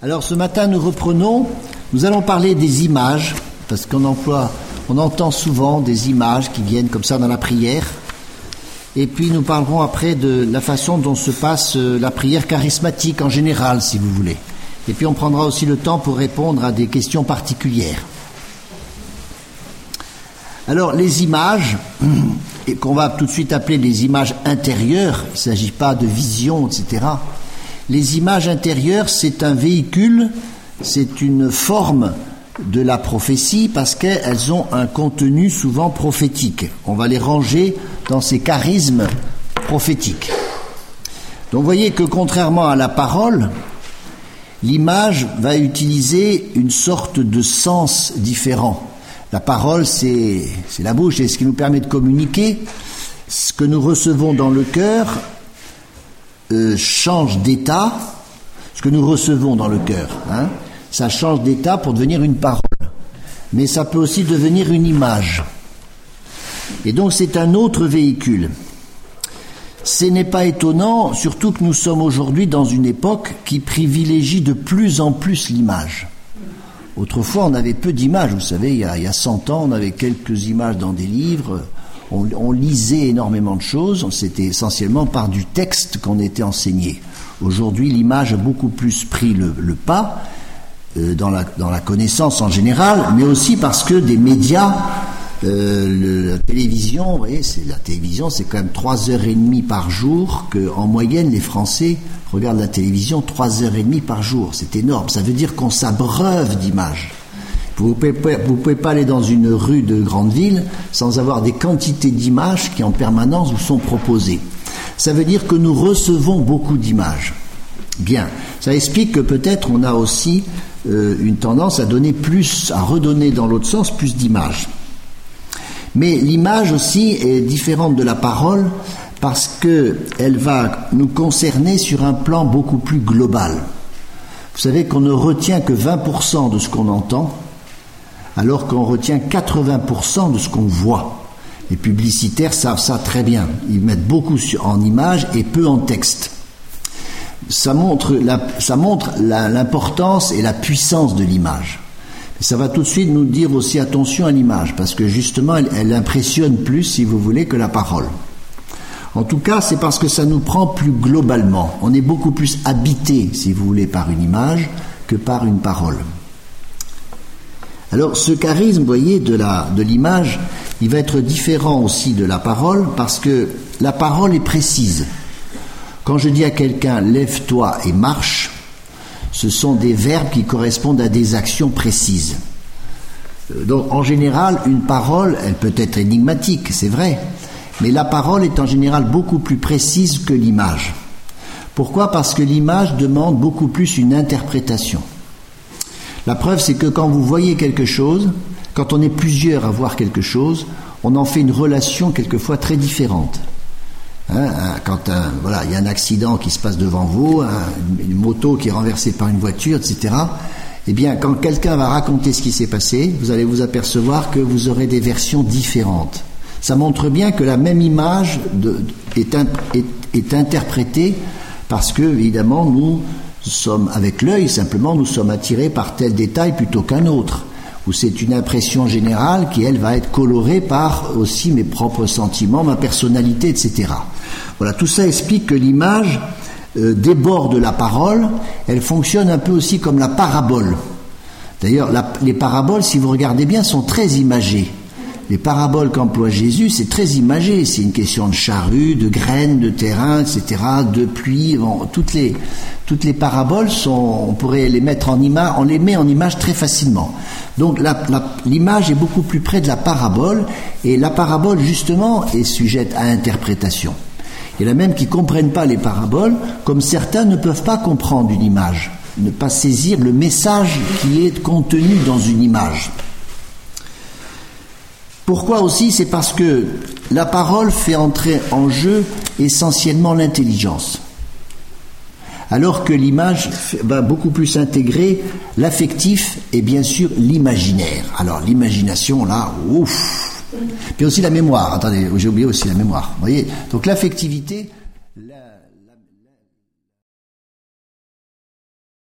Alors ce matin nous allons parler des images, parce on entend souvent des images qui viennent comme ça dans la prière, et puis nous parlerons après de la façon dont se passe la prière charismatique en général, si vous voulez. Et puis on prendra aussi le temps pour répondre à des questions particulières. Alors les images, qu'on va tout de suite appeler les images intérieures, il ne s'agit pas de vision, etc. Les images intérieures, c'est un véhicule, c'est une forme de la prophétie parce qu'elles ont un contenu souvent prophétique. On va les ranger dans ces charismes prophétiques. Donc vous voyez que contrairement à la parole, l'image va utiliser une sorte de sens différent. La parole, c'est la bouche, c'est ce qui nous permet de communiquer. Ce que nous recevons dans le cœur change d'état. Ce que nous recevons dans le cœur, ça change d'état pour devenir une parole. Mais ça peut aussi devenir une image. Et donc c'est un autre véhicule. Ce n'est pas étonnant, surtout que nous sommes aujourd'hui dans une époque qui privilégie de plus en plus l'image. Autrefois, on avait peu d'images. Vous savez, il y a 100 ans, on avait quelques images dans des livres. On lisait énormément de choses. C'était essentiellement par du texte qu'on était enseigné. Aujourd'hui, l'image a beaucoup plus pris le pas dans la connaissance en général, mais aussi parce que des médias, la télévision, vous voyez, la télévision, c'est quand même 3h30 par jour qu'en moyenne, les Français regardent la télévision 3h30 par jour. C'est énorme. Ça veut dire qu'on s'abreuve d'images. Vous pouvez pas aller dans une rue de grande ville sans avoir des quantités d'images qui en permanence vous sont proposées. Ça veut dire que nous recevons beaucoup d'images. Bien, ça explique que peut-être on a aussi une tendance à redonner dans l'autre sens plus d'images. Mais l'image aussi est différente de la parole parce qu'elle va nous concerner sur un plan beaucoup plus global. Vous savez qu'on ne retient que 20% de ce qu'on entend, alors qu'on retient 80% de ce qu'on voit. Les publicitaires savent ça très bien. Ils mettent beaucoup en images et peu en texte. Ça montre l'importance et la puissance de l'image. Ça va tout de suite nous dire aussi attention à l'image, parce que justement, elle impressionne plus, si vous voulez, que la parole. En tout cas, c'est parce que ça nous prend plus globalement. On est beaucoup plus habité, si vous voulez, par une image que par une parole. Alors, ce charisme, vous voyez, de l'image, il va être différent aussi de la parole, parce que la parole est précise. Quand je dis à quelqu'un « lève-toi et marche », ce sont des verbes qui correspondent à des actions précises. Donc, en général, une parole, elle peut être énigmatique, c'est vrai, mais la parole est en général beaucoup plus précise que l'image. Pourquoi ? Parce que l'image demande beaucoup plus une interprétation. La preuve, c'est que quand vous voyez quelque chose, quand on est plusieurs à voir quelque chose, on en fait une relation quelquefois très différente. Quand il y a un accident qui se passe devant vous, une moto qui est renversée par une voiture, etc. Eh bien, quand quelqu'un va raconter ce qui s'est passé, vous allez vous apercevoir que vous aurez des versions différentes. Ça montre bien que la même image est interprétée parce que, évidemment, nous sommes, avec l'œil, simplement, nous sommes attirés par tel détail plutôt qu'un autre. Ou c'est une impression générale qui, elle, va être colorée par aussi mes propres sentiments, ma personnalité, etc. Voilà, tout ça explique que l'image déborde la parole, elle fonctionne un peu aussi comme la parabole. D'ailleurs, les paraboles, si vous regardez bien, sont très imagées. Les paraboles qu'emploie Jésus, c'est très imagé. C'est une question de charrue, de graines, de terrain, etc., de pluie. Bon, toutes les paraboles on pourrait les mettre en image, on les met en image très facilement. Donc l'image est beaucoup plus près de la parabole, et la parabole justement est sujette à interprétation. Il y en a même qui comprennent pas les paraboles, comme certains ne peuvent pas comprendre une image, ne pas saisir le message qui est contenu dans une image. Pourquoi aussi ? C'est parce que la parole fait entrer en jeu essentiellement l'intelligence. Alors que l'image va beaucoup plus intégrer l'affectif et bien sûr l'imaginaire. Alors l'imagination, là, ouf. Puis aussi la mémoire. Attendez, j'ai oublié aussi la mémoire. Vous voyez ? Donc l'affectivité